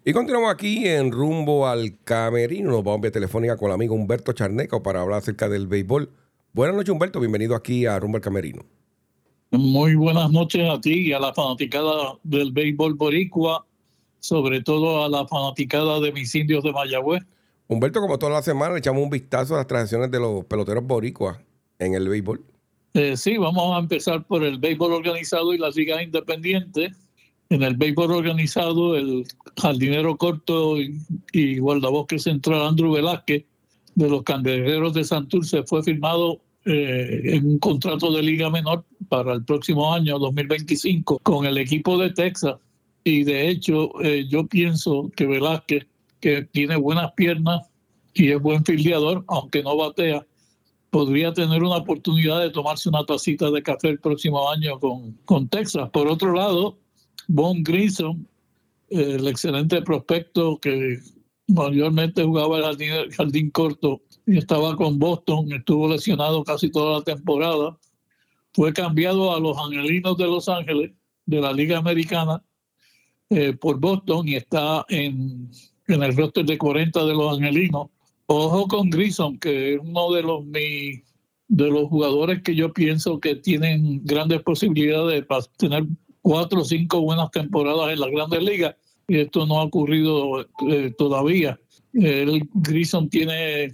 Y continuamos aquí en Rumbo al Camerino. Nos vamos vía telefónica con el amigo Humberto Charneco para hablar acerca del béisbol. Buenas noches, Humberto. Bienvenido aquí a Rumbo al Camerino. Muy buenas noches a ti y a la fanaticada del béisbol boricua, sobre todo a la fanaticada de mis indios de Mayagüez. Humberto, como toda la semana, le echamos un vistazo a las transacciones de los peloteros boricuas en el béisbol. Sí, vamos a empezar por el béisbol organizado y las ligas independientes. En el béisbol organizado, el jardinero corto y guardabosque central Andrew Velázquez de los Cangrejeros de Santurce fue firmado en un contrato de liga menor para el próximo año, 2025, con el equipo de Texas. Y de hecho, yo pienso que Velázquez, que tiene buenas piernas y es buen fildeador, aunque no batea, podría tener una oportunidad de tomarse una tacita de café el próximo año con Texas. Por otro lado, Vaughn Grissom, el excelente prospecto que mayormente jugaba el jardín corto y estaba con Boston, estuvo lesionado casi toda la temporada, fue cambiado a los Angelinos de Los Ángeles, de la Liga Americana, por Boston, y está en el roster de 40 de los Angelinos. Ojo con Grissom, que es uno de los jugadores que yo pienso que tienen grandes posibilidades para tener 4 o 5 buenas temporadas en las grandes ligas, y esto no ha ocurrido todavía. Grissom tiene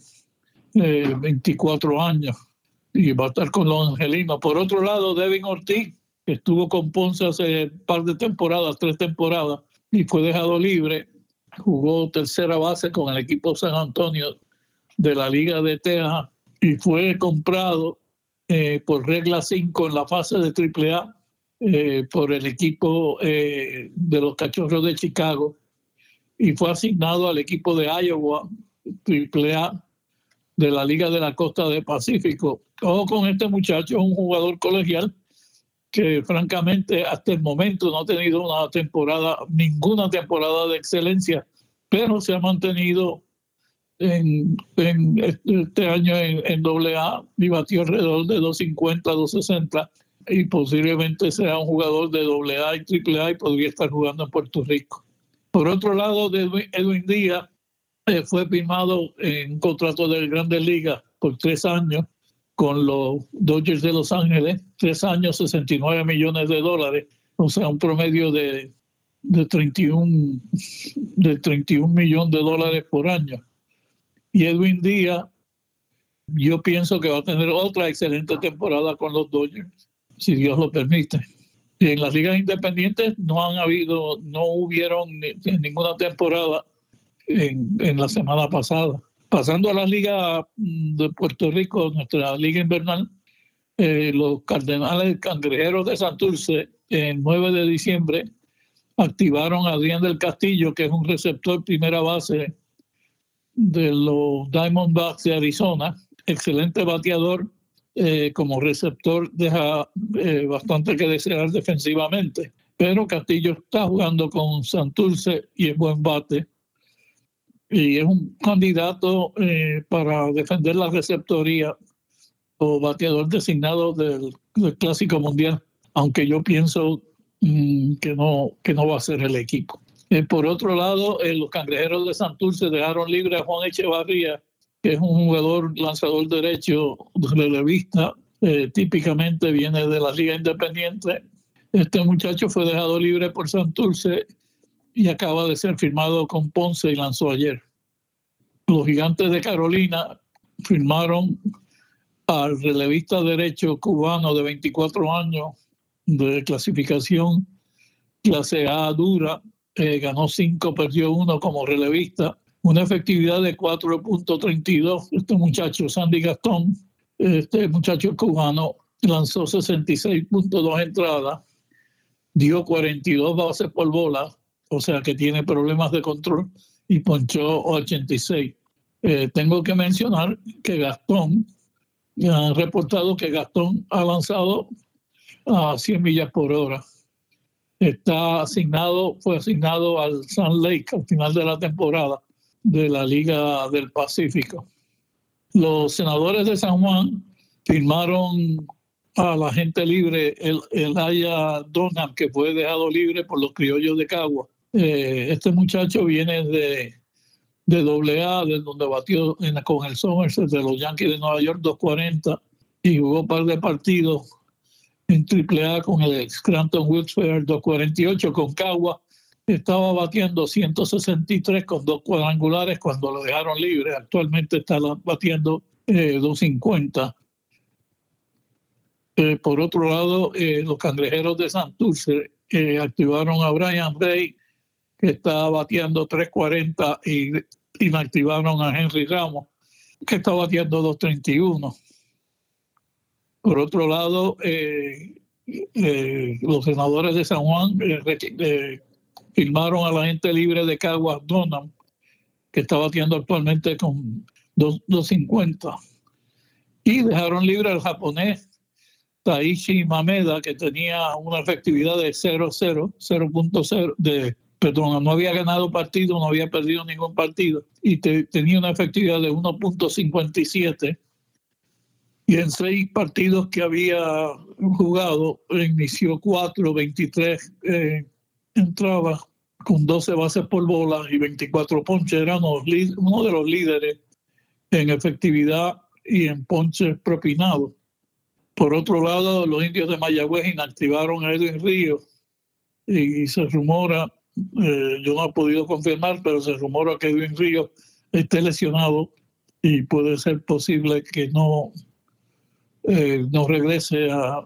24 años y va a estar con los Angelinos. Por otro lado, Devin Ortiz, que estuvo con Ponce hace un par de temporadas, 3 temporadas, y fue dejado libre. Jugó tercera base con el equipo San Antonio de la Liga de Texas y fue comprado por regla 5 en la fase de AAA por el equipo de los Cachorros de Chicago, y fue asignado al equipo de Iowa AAA de la Liga de la Costa del Pacífico. Ojo con este muchacho, es un jugador colegial que francamente hasta el momento no ha tenido ninguna temporada de excelencia, pero se ha mantenido en este año en AA y batió alrededor de 250, 260, y posiblemente sea un jugador de AA y AAA y podría estar jugando en Puerto Rico. Por otro lado, Edwin Díaz fue firmado en un contrato de Grandes Ligas por 3 años con los Dodgers de Los Ángeles, 3 años, $69 millones, o sea, un promedio de 31 millones de dólares por año. Y Edwin Díaz, yo pienso que va a tener otra excelente temporada con los Dodgers, si Dios lo permite. Y en las ligas independientes no hubieron ninguna temporada en la semana pasada. Pasando a la liga de Puerto Rico, nuestra liga invernal, los Cardenales Cangrejeros de Santurce, el 9 de diciembre, activaron a Adrián del Castillo, que es un receptor primera base de los Diamondbacks de Arizona, excelente bateador. Como receptor deja bastante que desear defensivamente, pero Castillo está jugando con Santurce y es buen bate, y es un candidato para defender la receptoría o bateador designado del Clásico Mundial, aunque yo pienso que no va a ser el equipo. Por otro lado, los Cangrejeros de Santurce dejaron libre a Juan Echevarría, que es un jugador lanzador derecho relevista, típicamente viene de la Liga Independiente. Este muchacho fue dejado libre por Santurce y acaba de ser firmado con Ponce y lanzó ayer. Los Gigantes de Carolina firmaron al relevista derecho cubano de 24 años de clasificación clase A dura, ganó 5, perdió 1 como relevista, una efectividad de 4.32. Este muchacho, Sandy Gastón, este muchacho cubano, lanzó 66.2 entradas, dio 42 bases por bola, o sea que tiene problemas de control, y ponchó 86. Tengo que mencionar que Gastón, han reportado que Gastón ha lanzado a 100 millas por hora. Fue asignado al Sun Lake al final de la temporada de la Liga del Pacífico. Los Senadores de San Juan firmaron a la agente libre Elijah Dunham, que fue dejado libre por los Criollos de Cagua. Este muchacho viene de AA, de donde batió con el Somerset de los Yankees de Nueva York 240 y jugó un par de partidos en AAA con el Scranton Wilkes-Barre 248. Con Cagua estaba batiendo 163 con 2 cuadrangulares cuando lo dejaron libre. Actualmente está batiendo 250. Por otro lado, los Cangrejeros de Santurce activaron a Brian Ray, que está bateando 340, y inactivaron a Henry Ramos, que está bateando 231. Por otro lado, los senadores de San Juan firmaron a la agente libre de Caguas, Donham, que está bateando actualmente con 250. Y dejaron libre al japonés Taishi Mameda, que tenía una efectividad de 0.0, no había ganado partido, no había perdido ningún partido, y tenía una efectividad de 1.57. Y en 6 partidos que había jugado, inició 4, 23 entradas con 12 bases por bola y 24 ponches. Era uno de los líderes en efectividad y en ponches propinados. Por otro lado, los Indios de Mayagüez inactivaron a Edwin Ríos y se rumora, yo no he podido confirmar, pero se rumora que Edwin Ríos esté lesionado y puede ser posible que no regrese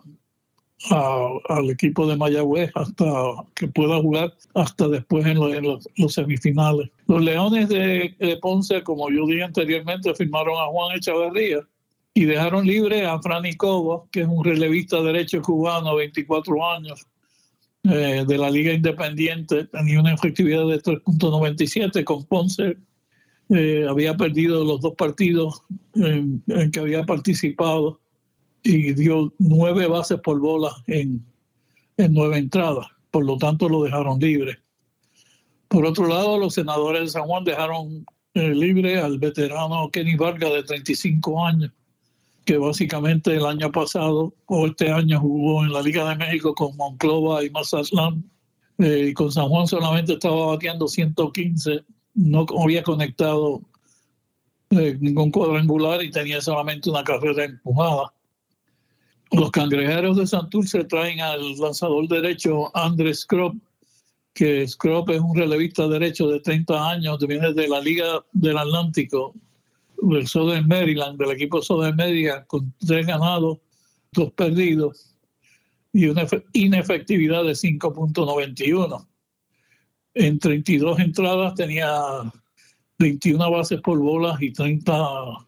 al equipo de Mayagüez hasta que pueda jugar hasta después en los semifinales. Los Leones de Ponce, como yo dije anteriormente, firmaron a Juan Echavarría y dejaron libre a Franny Cobo, que es un relevista derecho cubano, 24 años, de la Liga Independiente. Tenía una efectividad de 3.97. Con Ponce había perdido los 2 partidos en que había participado y dio 9 bases por bola en 9 entradas. Por lo tanto, lo dejaron libre. Por otro lado, los senadores de San Juan dejaron libre al veterano Kenny Vargas, de 35 años, que básicamente el año pasado o este año jugó en la Liga de México con Monclova y Mazatlán. Y con San Juan solamente estaba bateando 115, no había conectado ningún cuadrangular y tenía solamente una carrera empujada. Los Cangrejeros de Santurce traen al lanzador derecho Andrés Scrub, que Scrub es un relevista derecho de 30 años, viene de la Liga del Atlántico, del Southern Maryland, del equipo Southern Maryland, con 3 ganados, 2 perdidos y una inefectividad de 5.91. En 32 entradas tenía 21 bases por bolas y 30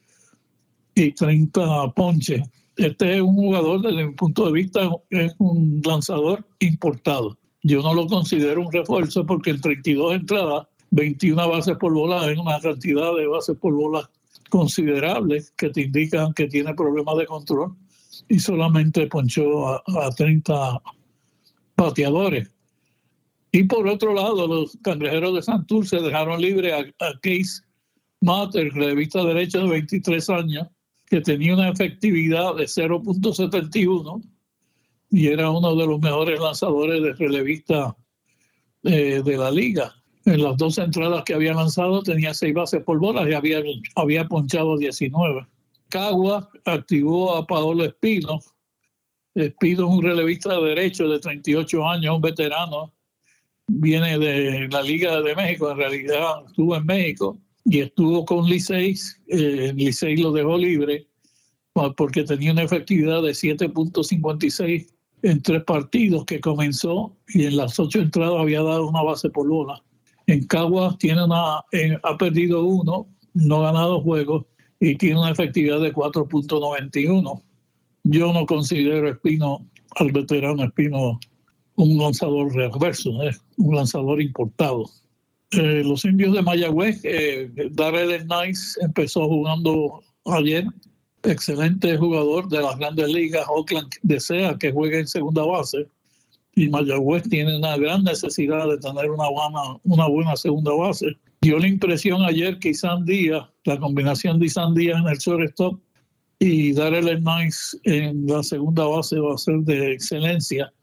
ponches. Este es un jugador, desde mi punto de vista, es un lanzador importado. Yo no lo considero un refuerzo porque en 32 entradas, 21 bases por bola es una cantidad de bases por bola considerable que te indican que tiene problemas de control, y solamente ponchó a 30 bateadores. Y por otro lado, los Cangrejeros de Santurce dejaron libre a Case Matter, relevista derecho de 23 años, que tenía una efectividad de 0.71 y era uno de los mejores lanzadores de relevista de la liga. En las 2 entradas que había lanzado tenía 6 bases por bola y había ponchado 19. Cagua activó a Paolo Espino. Espino es un relevista derecho de 38 años, un veterano. Viene de la Liga de México, en realidad estuvo en México y estuvo con Licey. Licey lo dejó libre porque tenía una efectividad de 7.56 en 3 partidos que comenzó, y en las 8 entradas había dado una base por bola. En Caguas ha perdido 1, no ha ganado juegos y tiene una efectividad de 4.91. Yo no considero al veterano Espino un lanzador reverso, un lanzador importado. Los Indios de Mayagüez, Darrell Nice empezó jugando ayer, excelente jugador de las Grandes Ligas. Oakland desea que juegue en segunda base y Mayagüez tiene una gran necesidad de tener una buena segunda base. Dio la impresión ayer que Isan Díaz, la combinación de Isan Díaz en el shortstop y Darrell Nice en la segunda base va a ser de excelencia.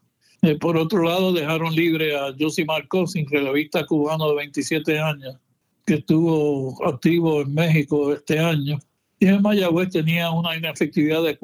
Por otro lado, dejaron libre a Josimar Cousin, relevista cubano de 27 años, que estuvo activo en México este año. Y en Mayagüez tenía una inefectividad de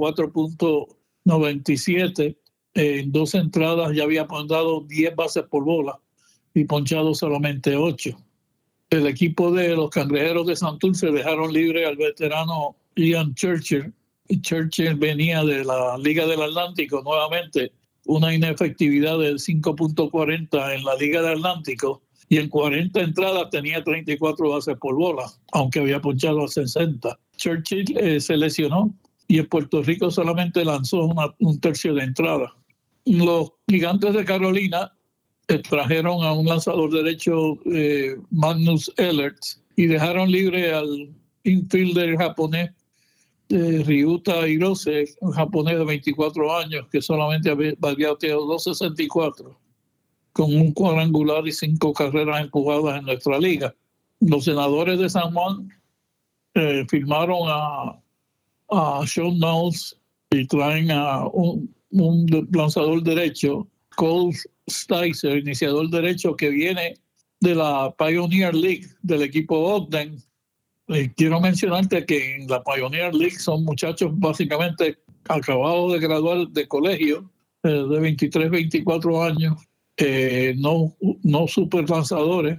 4.97. En 2 entradas ya había dado 10 bases por bola y ponchado solamente 8. El equipo de los Cangrejeros de Santurce dejaron libre al veterano Ian Churchill. Churchill venía de la Liga del Atlántico nuevamente, una inefectividad de 5.40 en la Liga del Atlántico, y en 40 entradas tenía 34 bases por bola, aunque había ponchado a 60. Churchill se lesionó y en Puerto Rico solamente lanzó un tercio de entrada. Los Gigantes de Carolina trajeron a un lanzador derecho, Magnus Ellerts, y dejaron libre al infielder japonés Ryuta Hirose, un japonés de 24 años que solamente había bateado 2.64 con un cuadrangular y 5 carreras empujadas en nuestra liga. Los Senadores de San Juan firmaron a Sean Knowles y traen a un lanzador derecho, Cole Sticer, iniciador derecho, que viene de la Pioneer League del equipo Ogden. Quiero mencionarte que en la Pioneer League son muchachos básicamente acabados de graduar de colegio, de 23, 24 años, no super lanzadores.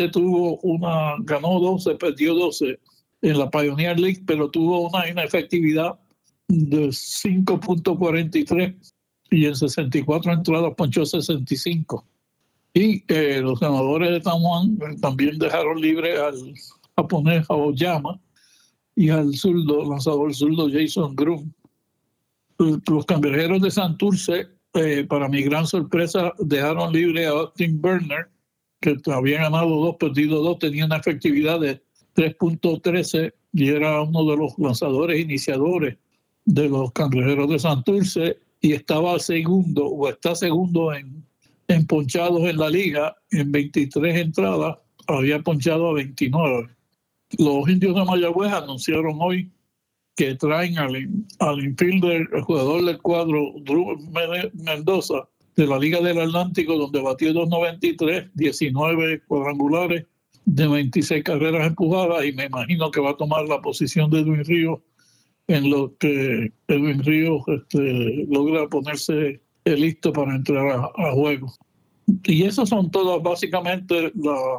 Ganó 12, perdió 12 en la Pioneer League, pero tuvo una inefectividad de 5.43 y en 64 entradas ponchó 65. Y los Senadores de San Juan también dejaron libre al japonés Aoyama y al lanzador zurdo Jason Groom. Los Cangrejeros de Santurce, para mi gran sorpresa, dejaron libre a Austin Berner, que había ganado 2, perdido 2, tenía una efectividad de 3.13 y era uno de los lanzadores iniciadores de los Cangrejeros de Santurce, y está segundo en ponchados en la liga. En 23 entradas había ponchado a 29. Los Indios de Mayagüez anunciaron hoy que traen al infielder, el jugador del cuadro, Drew Mendoza, de la Liga del Atlántico, donde batió 2.93, 19 cuadrangulares de 26 carreras empujadas, y me imagino que va a tomar la posición de Edwin Ríos en lo que Edwin Ríos logra ponerse listo para entrar a juego. Y esas son todas básicamente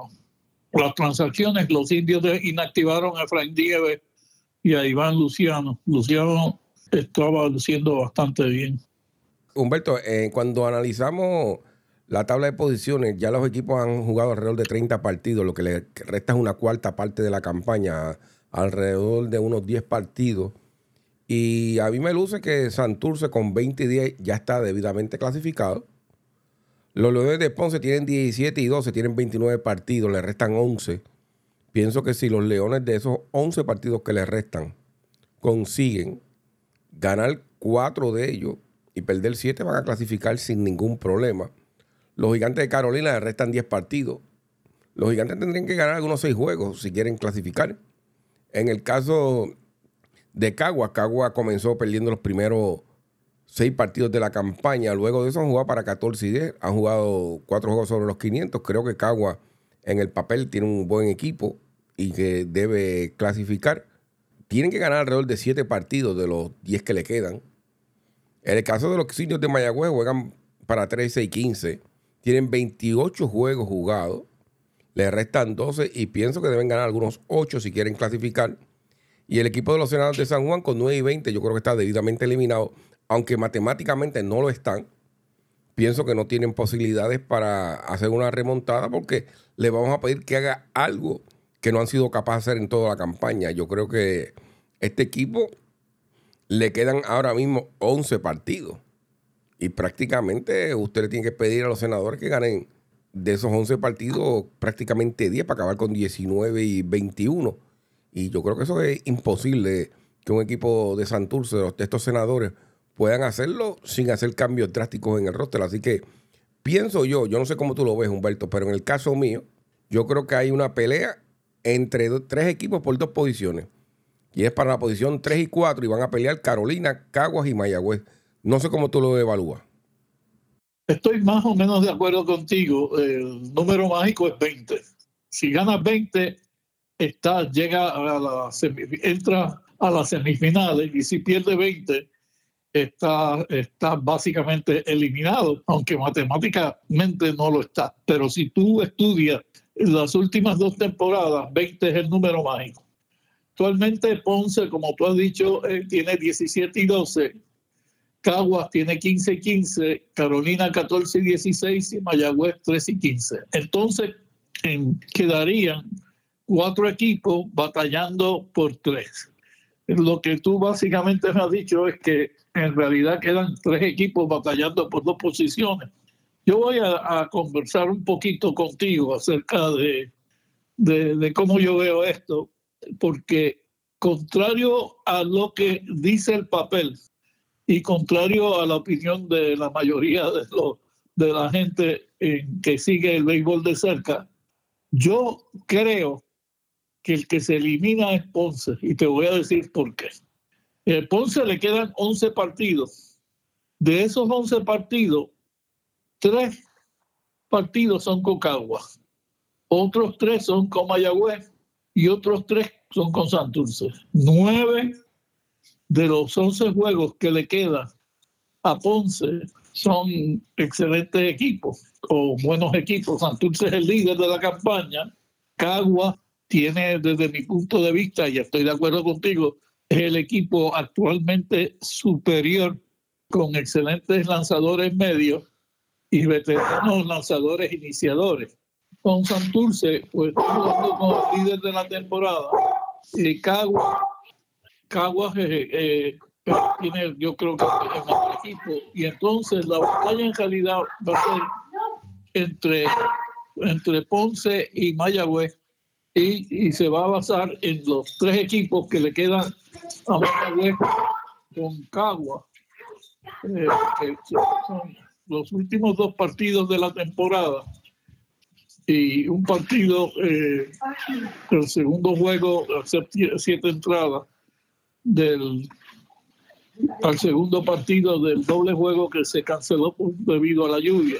las transacciones. Los Indios inactivaron a Efraín Dieve y a Iván Luciano. Luciano estaba luciendo bastante bien. Humberto, cuando analizamos la tabla de posiciones, ya los equipos han jugado alrededor de 30 partidos, lo que le resta es una cuarta parte de la campaña, alrededor de unos 10 partidos. Y a mí me luce que Santurce con 20 y 10 ya está debidamente clasificado. Los Leones de Ponce tienen 17 y 12, tienen 29 partidos, le restan 11. Pienso que si los Leones de esos 11 partidos que les restan consiguen ganar 4 de ellos y perder 7, van a clasificar sin ningún problema. Los Gigantes de Carolina les restan 10 partidos. Los Gigantes tendrían que ganar algunos 6 juegos si quieren clasificar. En el caso de Cagua comenzó perdiendo los primeros 6 partidos de la campaña. Luego de eso han jugado para 14 y 10. Han jugado 4 juegos sobre los 500. Creo que Cagua en el papel tiene un buen equipo y que debe clasificar. Tienen que ganar alrededor de 7 partidos de los 10 que le quedan. En el caso de los Indios de Mayagüez, juegan para 13 y 15. Tienen 28 juegos jugados. Le restan 12 y pienso que deben ganar algunos 8 si quieren clasificar. Y el equipo de los Senadores de San Juan con 9 y 20 yo creo que está debidamente eliminado. Aunque matemáticamente no lo están, pienso que no tienen posibilidades para hacer una remontada porque le vamos a pedir que haga algo que no han sido capaces de hacer en toda la campaña. Yo creo que este equipo le quedan ahora mismo 11 partidos y prácticamente usted le tiene que pedir a los Senadores que ganen de esos 11 partidos prácticamente 10 para acabar con 19 y 21. Y yo creo que eso es imposible, que un equipo de Santurce, de estos Senadores, puedan hacerlo sin hacer cambios drásticos en el roster. Así que pienso yo no sé cómo tú lo ves, Humberto, pero en el caso mío, yo creo que hay una pelea entre 3 equipos por 2 posiciones. Y es para la posición 3 y 4 y van a pelear Carolina, Caguas y Mayagüez. No sé cómo tú lo evalúas. Estoy más o menos de acuerdo contigo. El número mágico es 20. Si ganas 20, entra a las semifinales, y si pierde 20, está básicamente eliminado, aunque matemáticamente no lo está. Pero si tú estudias las últimas 2 temporadas, 20 es el número mágico. Actualmente Ponce, como tú has dicho, tiene 17-12. Caguas tiene 15-15, Carolina 14-16 y Mayagüez 13-15. Entonces quedarían 4 equipos batallando por 3. Lo que tú básicamente me has dicho es que en realidad quedan 3 equipos batallando por 2 posiciones. Yo voy a conversar un poquito contigo acerca de cómo yo veo esto, porque contrario a lo que dice el papel, y contrario a la opinión de la mayoría de la gente que sigue el béisbol de cerca, yo creo que el que se elimina es Ponce, y te voy a decir por qué. Ponce le quedan 11 partidos. De esos 11 partidos, 3 partidos son con Caguas, otros 3 son con Mayagüez y otros 3 son con Santurce. 9 de los 11 juegos que le quedan a Ponce son excelentes equipos o buenos equipos. Santurce es el líder de la campaña. Caguas tiene, desde mi punto de vista, y estoy de acuerdo contigo, es el equipo actualmente superior, con excelentes lanzadores medios y veteranos lanzadores iniciadores. Con Santurce, pues jugando como líder de la temporada, y Caguas tiene, yo creo que el mejor equipo, y entonces la batalla en realidad va a ser entre Ponce y Mayagüez, y se va a basar en los 3 equipos que le quedan a Mayagüez con Caguas, que son los últimos 2 partidos de la temporada, y un partido, el segundo juego, 7 entradas al segundo partido del doble juego que se canceló debido a la lluvia.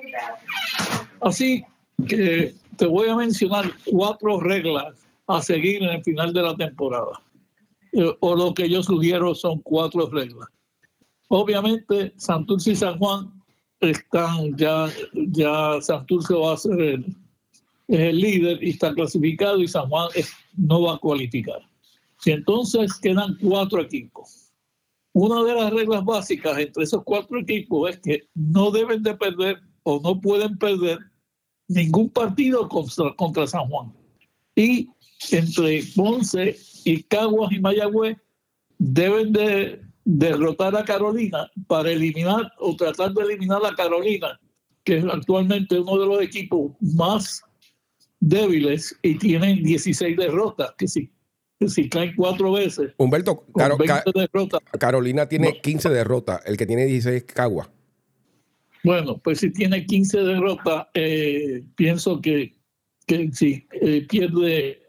Así que te voy a mencionar 4 reglas a seguir en el final de la temporada. O lo que yo sugiero son 4 reglas. Obviamente, Santurce y San Juan están ya Santurce va a ser el líder y está clasificado, y San Juan no va a cualificar. Si entonces quedan 4 equipos. Una de las reglas básicas entre esos 4 equipos es que no deben de perder o no pueden perder ningún partido contra San Juan. Y entre Ponce y Caguas y Mayagüez deben de derrotar a Carolina para eliminar o tratar de eliminar a Carolina, que es actualmente uno de los equipos más débiles y tienen 16 derrotas, que si caen 4 veces. Humberto, derrotas, Carolina tiene 15 derrotas, el que tiene 16 es Caguas. Bueno, pues si tiene 15 derrotas, pienso que si pierde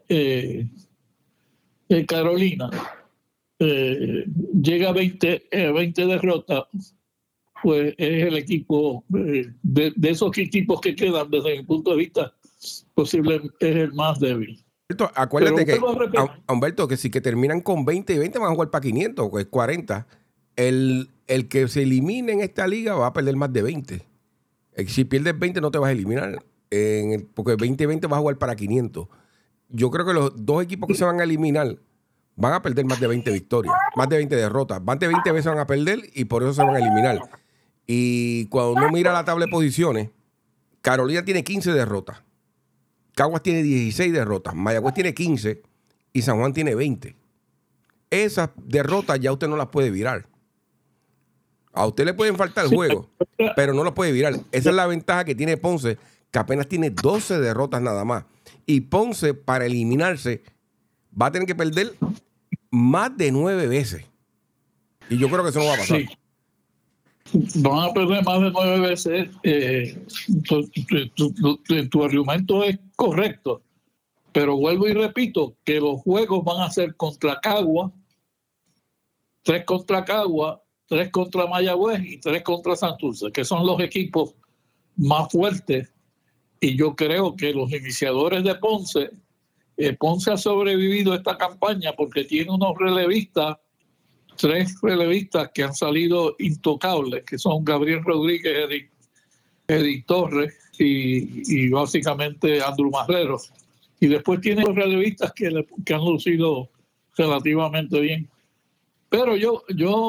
Carolina, llega a 20 derrotas, pues es el equipo, de esos equipos que quedan, desde mi punto de vista, posible es el más débil. Acuérdate que, Humberto, que si que terminan con 20 y 20 van a jugar para 500, pues 40. El que se elimine en esta liga va a perder más de 20. Si pierdes 20 no te vas a eliminar, porque 20 y 20 vas a jugar para 500. Yo creo que los 2 equipos que se van a eliminar van a perder más de 20 victorias, más de 20 derrotas. Más de 20 veces van a perder y por eso se van a eliminar. Y cuando uno mira la tabla de posiciones, Carolina tiene 15 derrotas. Caguas tiene 16 derrotas, Mayagüez tiene 15 y San Juan tiene 20. Esas derrotas ya usted no las puede virar. A usted le pueden faltar el juego, pero no las puede virar. Esa es la ventaja que tiene Ponce, que apenas tiene 12 derrotas nada más. Y Ponce, para eliminarse, va a tener que perder más de 9 veces. Y yo creo que eso no va a pasar. Sí. Van a perder más de 9 veces. Tu argumento es correcto, pero vuelvo y repito que los juegos van a ser contra Caguas, 3 contra Caguas, 3 contra Mayagüez y 3 contra Santurce, que son los equipos más fuerte. Y yo creo que los iniciadores de Ponce, Ponce ha sobrevivido a esta campaña porque tiene unos relevistas, 3 relevistas que han salido intocables, que son Gabriel Rodríguez, Eric Torres y básicamente Andrew Marrero. Y después tiene los relevistas que han lucido relativamente bien. Pero yo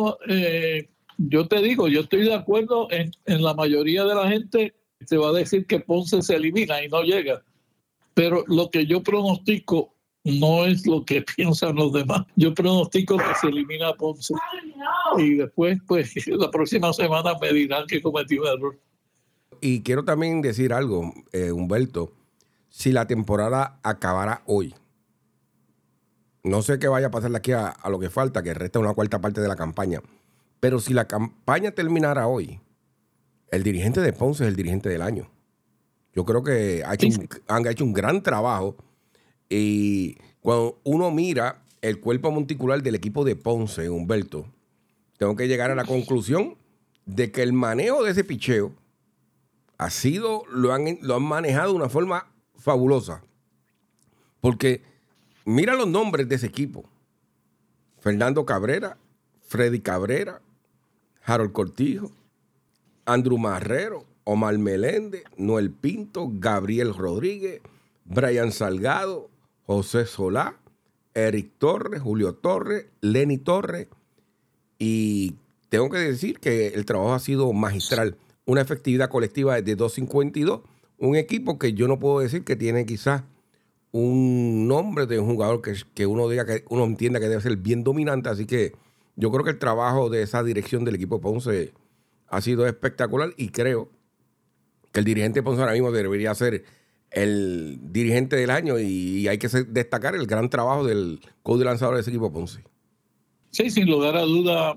te digo, yo estoy de acuerdo en la mayoría de la gente te va a decir que Ponce se elimina y no llega. Pero lo que yo pronostico no es lo que piensan los demás. Yo pronostico que se elimina a Ponce. Y después, pues, la próxima semana me dirán que cometí un error. Y quiero también decir algo, Humberto. Si la temporada acabara hoy, no sé qué vaya a pasar de aquí a lo que falta, que resta una cuarta parte de la campaña. Pero si la campaña terminara hoy, el dirigente de Ponce es el dirigente del año. Yo creo que han hecho un gran trabajo. Y cuando uno mira el cuerpo monticular del equipo de Ponce, Humberto, tengo que llegar a la conclusión de que el manejo de ese picheo lo han manejado de una forma fabulosa. Porque mira los nombres de ese equipo. Fernando Cabrera, Freddy Cabrera, Harold Cortijo, Andrew Marrero, Omar Meléndez, Noel Pinto, Gabriel Rodríguez, Brian Salgado, José Solá, Eric Torres, Julio Torres, Lenny Torres. Y tengo que decir que el trabajo ha sido magistral. Una efectividad colectiva de 2.52. Un equipo que yo no puedo decir que tiene quizás un nombre de un jugador que uno diga que uno entienda que debe ser bien dominante. Así que yo creo que el trabajo de esa dirección del equipo de Ponce ha sido espectacular y creo que el dirigente de Ponce ahora mismo debería ser el dirigente del año y hay que destacar el gran trabajo del coach de lanzador de ese equipo de Ponce. Sí, sin lugar a duda,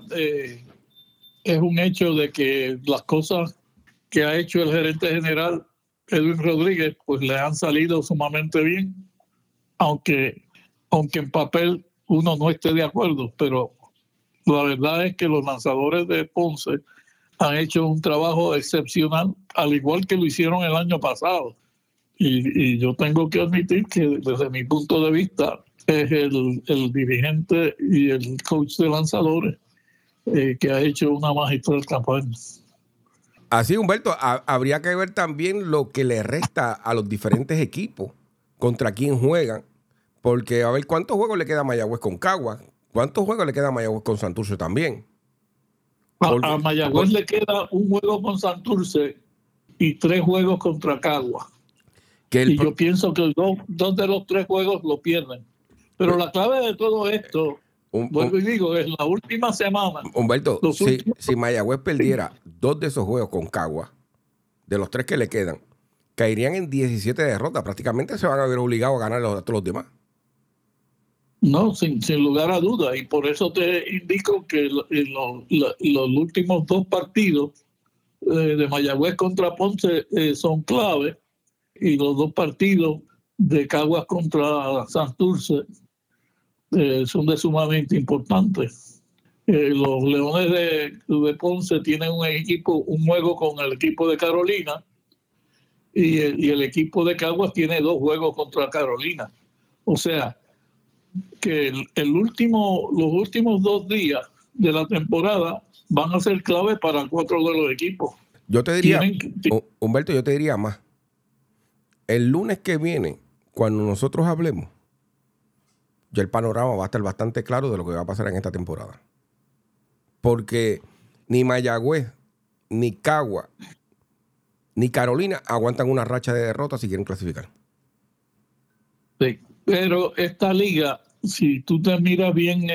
es un hecho de que las cosas que ha hecho el gerente general Edwin Rodríguez pues le han salido sumamente bien, aunque en papel uno no esté de acuerdo, pero la verdad es que los lanzadores de Ponce han hecho un trabajo excepcional, al igual que lo hicieron el año pasado. Y yo tengo que admitir que desde mi punto de vista es el dirigente y el coach de lanzadores que ha hecho una magistral campaña. Así, Humberto, habría que ver también lo que le resta a los diferentes equipos, contra quién juegan, porque a ver cuántos juegos le queda a Mayagüez con Caguas, cuántos juegos le queda a Mayagüez con Santurce también. A Mayagüez le queda un juego con Santurce y 3 juegos contra Caguas. Y yo pienso que dos de los 3 juegos lo pierden. Pero la clave de todo esto, vuelvo y digo, es la última semana. Humberto, si Mayagüez perdiera 2 de esos juegos con Caguas, de los 3 que le quedan, caerían en 17 derrotas. Prácticamente se van a ver obligados a ganar a todos los demás. No, sin lugar a dudas. Y por eso te indico que los últimos 2 partidos de Mayagüez contra Ponce son clave. Y los 2 partidos de Caguas contra Santurce son de sumamente importantes. Los Leones de Ponce tienen un juego con el equipo de Carolina y el equipo de Caguas tiene 2 juegos contra Carolina. O sea, que los últimos 2 días de la temporada van a ser clave para 4 de los equipos. Yo te diría, Humberto, yo te diría más. El lunes que viene, cuando nosotros hablemos, ya el panorama va a estar bastante claro de lo que va a pasar en esta temporada. Porque ni Mayagüez, ni Cagua, ni Carolina aguantan una racha de derrotas si quieren clasificar. Sí, pero esta liga, si tú te miras bien,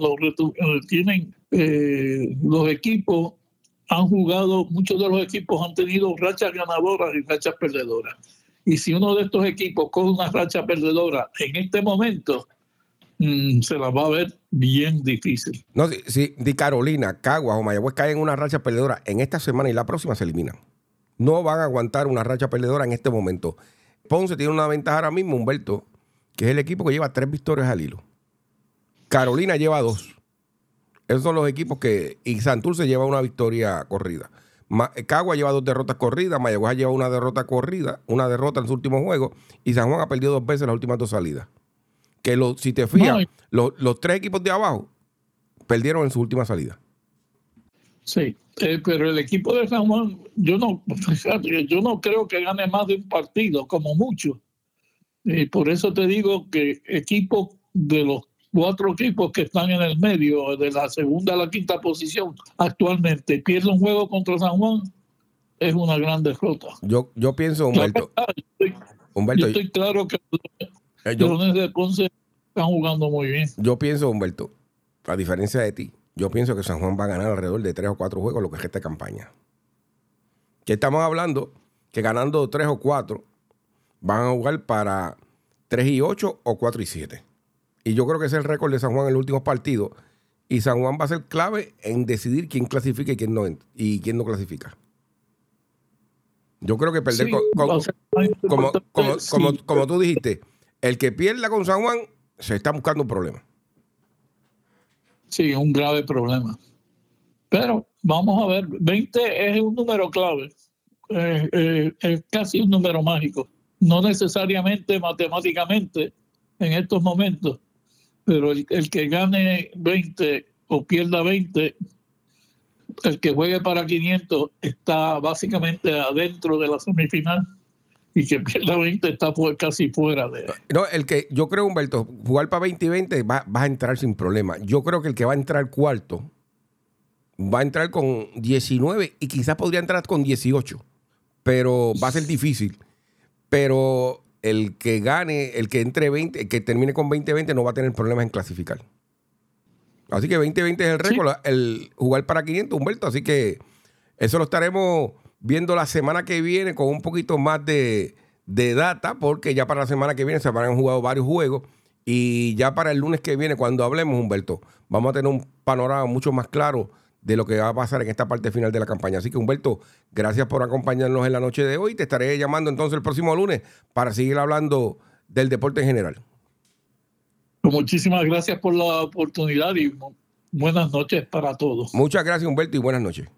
los equipos han jugado, muchos de los equipos han tenido rachas ganadoras y rachas perdedoras. Y si uno de estos equipos coge una racha perdedora en este momento, se la va a ver bien difícil. No, si Carolina, Caguas o Mayagüez caen en una racha perdedora en esta semana y la próxima se eliminan. No van a aguantar una racha perdedora en este momento. Ponce tiene una ventaja ahora mismo, Humberto, que es el equipo que lleva 3 victorias al hilo. Carolina lleva 2. Esos son los equipos y Santurce lleva una victoria corrida. Cagua lleva 2 derrotas corridas, Mayagüez lleva una derrota corrida, una derrota en su último juego, y San Juan ha perdido 2 veces las últimas 2 salidas. Que si te fijas, los 3 equipos de abajo perdieron en su última salida. Sí, pero el equipo de San Juan, yo no creo que gane más de un partido, como mucho. Y por eso te digo que equipos de los 4 equipos que están en el medio, de la segunda a la quinta posición, actualmente pierde un juego contra San Juan, es una gran derrota. Yo pienso, Humberto. Yo estoy claro que los Leones de Ponce están jugando muy bien. Yo pienso, Humberto, a diferencia de ti, yo pienso que San Juan va a ganar alrededor de 3 o 4 juegos lo que es esta campaña. Que estamos hablando que ganando 3 o 4 van a jugar para 3-8 o 4-7. Y yo creo que ese es el récord de San Juan en los últimos partidos. Y San Juan va a ser clave en decidir quién clasifica y quién no clasifica. Yo creo que perder como tú dijiste, el que pierda con San Juan se está buscando un problema. Sí, un grave problema. Pero vamos a ver, 20 es un número clave. Es casi un número mágico. No necesariamente matemáticamente en estos momentos, pero el que gane 20 o pierda 20, el que juegue para 500 está básicamente adentro de la semifinal, y que pierda 20 está casi fuera de... No, yo creo, Humberto, jugar para 20 y 20 vas a entrar sin problema. Yo creo que el que va a entrar cuarto va a entrar con 19 y quizás podría entrar con 18, pero va a ser difícil. Pero el que gane, el que entre 20, el que termine con 20-20 no va a tener problemas en clasificar. Así que 20-20 es el récord, sí. El jugar para 500, Humberto. Así que eso lo estaremos viendo la semana que viene con un poquito más de data, porque ya para la semana que viene se habrán jugado varios juegos. Y ya para el lunes que viene, cuando hablemos, Humberto, vamos a tener un panorama mucho más claro de lo que va a pasar en esta parte final de la campaña. Así que, Humberto, gracias por acompañarnos en la noche de hoy. Te estaré llamando entonces el próximo lunes para seguir hablando del deporte en general. Muchísimas gracias por la oportunidad y buenas noches para todos. Muchas gracias, Humberto, y buenas noches.